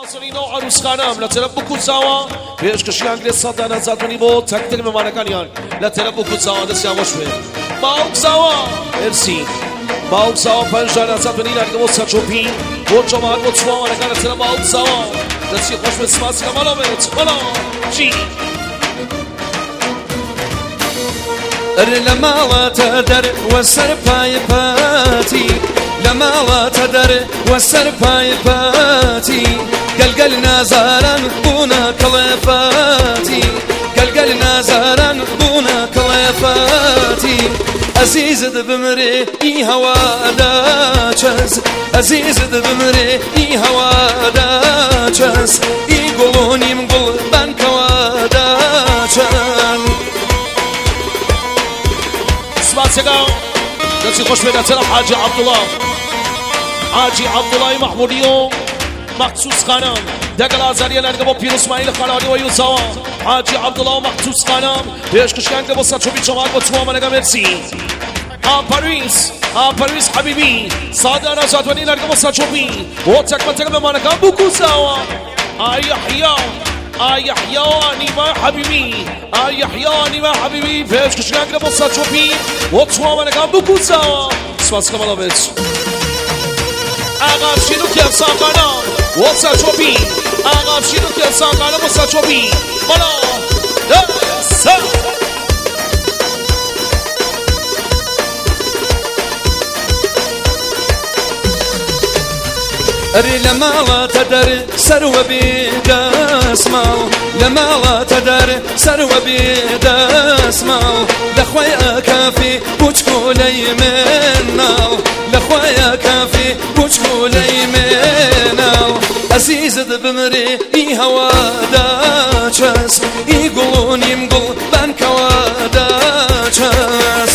حاضرین و عروس خانم لطرف بکن زاوا پیشکشی انگلیس صد نزدونی با تک تک ممانکانیان لطرف بکن زاوا دست یواش به باوک زاوا مرسی باوک زاوا 5 نزدونی لرگه با سچوپی و جماعت با چوا مانکان لطرف باوک زاوا دستی خوش به سپاسی که مالا بیت مالا جی لما تدر وسر پای پاتی لما تدر وسر پای پاتی قلقل نازاران بونا كلفاتي قلقل نازاران بونا كلفاتي عزيز بمري اي هوا داچز عزيز بمري اي هوا داچز اي قولونيم قول بان كوا داچن سباسكا دسي خوش بينا طرف حاجي عبد الله محموديو مخصوص خانم دقل آزاریه لرگه با پیر اسماعیل خلالی و یوسوا حاجی عبدالله مخصوص خانم پیشکش کنگه با سچوبی جماعت با تو منگه مرسی پاریس حبیبی ساده نزادونی لرگه با سچوبی و تک منطقه به منگه بکو زوا یحیا نیما حبیبی پیشکش کنگه با سچوبی و تو منگه بکو زوا سپاس که مالا بیت عقب شیرو که ساقانم واسه چوبی عقب شیرو که ساقانم واسه چوبی بالا دست أري لما لا تدر سرو بيدسمال لما لا تدر سرو بيدسمال لخويا كافي بوشكولي منال لخويا كافي بوشكولي منال عزيز بمري اي هوا داچس اي قولوني مقول بانكوا داچس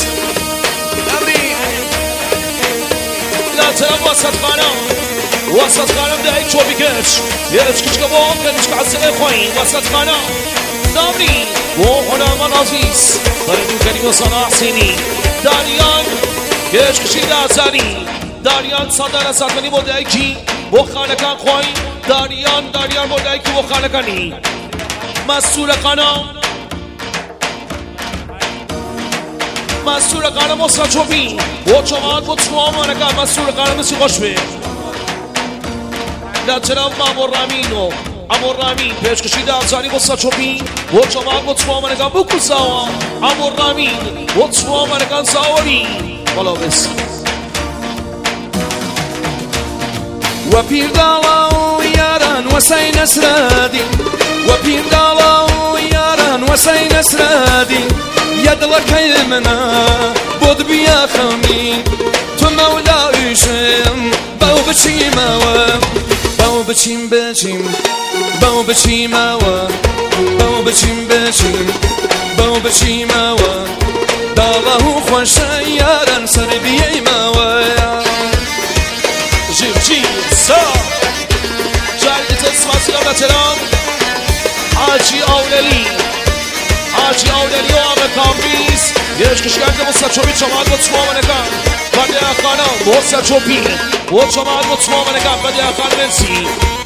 لا تلوسط خانم وسط خانم ده چو بکش یرش کچ کباب کنش که حسه خوین وسط خانم دامری و خانم العزیز بردو کنی و صنع حسینی داریان کش کشید ازاری داریان صدر اسد منی بوده ایکی و خانکان خوین داریان بوده ایکی و خانکانی مسئول خانم و سچوبی و جماعت و تو مانگا مسئول خانم سی خوش به لطرف امور رامین پیشکشی دارزاری با سچوبی و جماعت با تو منگا بکو زوا امور رامین و تو منگا زاوری بالا بس و پیر دالاو یاران و سین اسرادی و پیر دالاو یاران و سین اسرادی یدلکای منا بود بیا خمین تو مولایشم باو بچیماوم باو بچیم باو بچیماوم باو بچیماوم داغه خوش یاران سر بیایماوم جیم سا جایت اسماسی لطرف حاجی اولالی و آقا کامبیز یش کشکنده با سچوبی جماعت با تو منگان بده خانم با سچوبی و جماعت با تو منگان بده خانم مرسی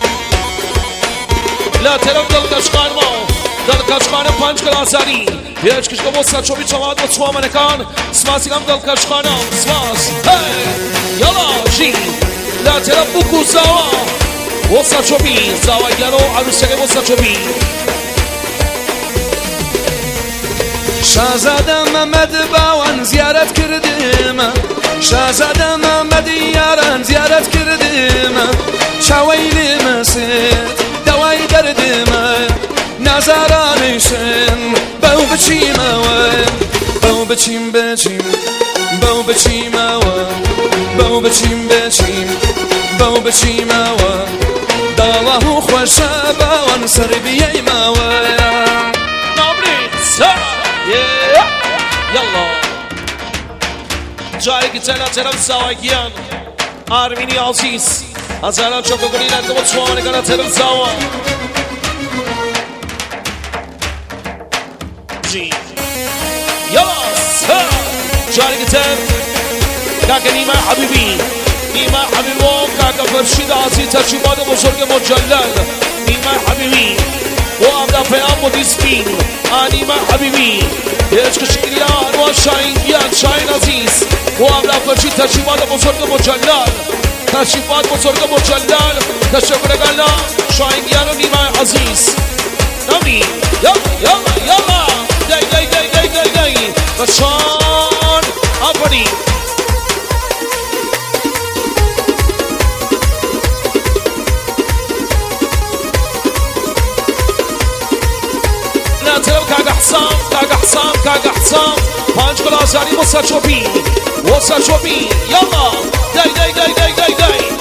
لطرف دلکشخانه 5 کلاساری یش کشکنده با سچوبی جماعت با تو منگان سماسی کم دلکشخانه سماس یالا جی لطرف بکو زوا و سچوبی زوا یارو عروسیه با سچوبی شازاده محمد باوان زیارت کردیم شازاده محمد یاران زیارت کردیم چاویلی مسید دوای دردیم نظرانشن باو بچیم باو بچیم باو بچیم داله خوش باوان سر بیایم يلا جاي قتلا ترم سواقيان آرمینی عزیز از الان شکر کنید اردو چوانه کنه ترم سوا جی یلا جاي قتل کاک نیما حبیبی نیما حبیبم کاکا فرشید عزیز تجربات بزرگ مجلل نیما حبیبی و عبدا پیام و دیسپین نیما حبیبی هیچ کشکریان و شاینگیان شاین عزیز و عبدا فرشید تجربات بزرگ مجلل تشریفات بزرگ مجلل تشکر گلا شاینگیان و نیما عزیز نمی یالا دی بچان آفرین ناتلو کاغا حسام 5 گلاسانی وسا چوبی یالا دی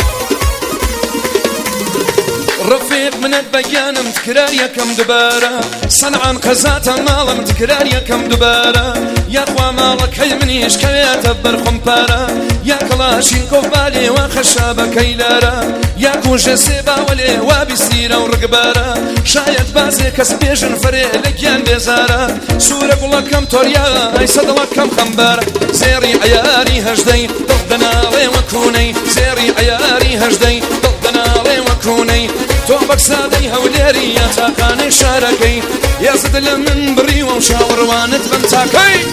رفيق من بيانم تكرار يا كم دبارة صنعان قزات مالم تكرار يا كم دبارة يا خوا مالك هي منيش كويت برخمبارة يا كلاشينكوف بالي وخشابة كيلارة يا كوجة سيبا ولي وبسيرة ورقبارة شايد بازي كسبيجن فريق لكيان بيزارة سورة كم توريا اي صدلك كم خمبارة زيري عياري هجدي ضدنا لي وكوني زيري عياري هجدي ضدنا لي وكوني توبك سادي هوليري يا تاقاني شاركي يا زدل من بري ومشاور وانت بنتاكي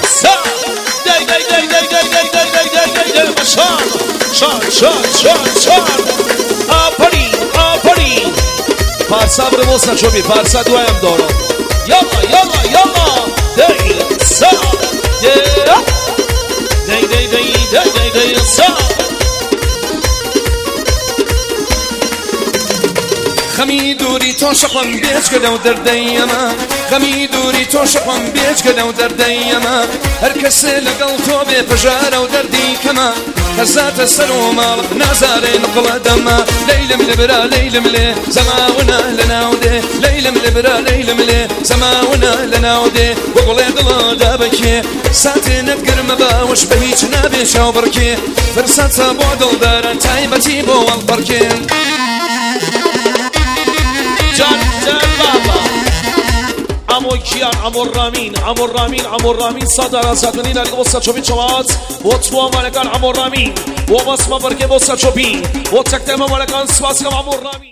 داي شان آپری پارسا بره وسا چوبی پارسا دوایم دارم یالا دی سا خمي دوري توشقم بيج كدو درديما خمي دوري توشقم بيج كدو درديما هركس لقل توبي فجارة ودردي كما هزات السلو مالك نازارين قلدما ليلم لبرا ليلم لي زماونا لناودي ليلم لبرا ليلم لي زماونا لناودي وقلي دلا دابكي ساتي نتقر مباوش بهيج نابي شاوبركي فرسات سابو دلدار تايبتي بو والبركين جان بابا عمو کیان عمو رامین صدر زدنی در وسط چوبی چوات و تو مالکان عمو رامین و بس ما برکه وسط چوبی و تکتم مالکان سواسی عمو رامین